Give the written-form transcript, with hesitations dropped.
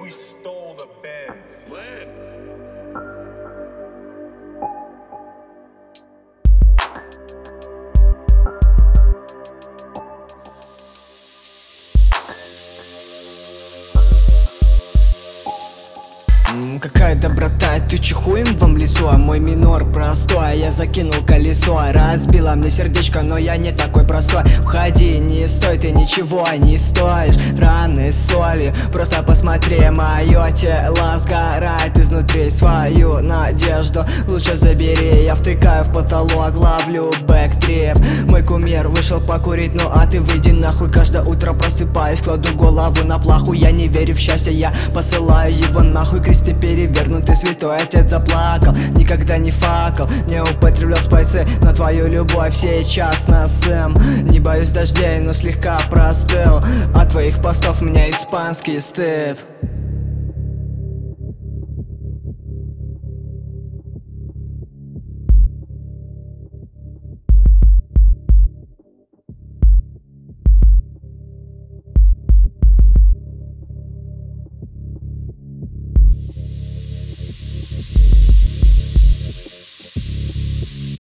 we stole the Benz. Какая доброта, ты чихуем вам лицо, а мой минор простой. Я закинул колесо, разбила мне сердечко, но я не такой простой. Входи, не стой, ты ничего не стоишь. Раны соли, просто посмотри, мое тело сгорает изнутри. Свою надежду лучше забери. Я втыкаю в потолок, ловлю бэктрип. Мой кумир вышел покурить, ну а ты выйди нахуй. Каждое утро просыпаюсь, кладу голову на плаху. Я не верю в счастье, я посылаю его нахуй. Кресте перевернутый, святой отец заплакал. Никогда не факал, не употреблял спайсы на твою любовь сейчас на сэм. Не боюсь дождей, но слегка простыл. От твоих постов у меня испанский стыд.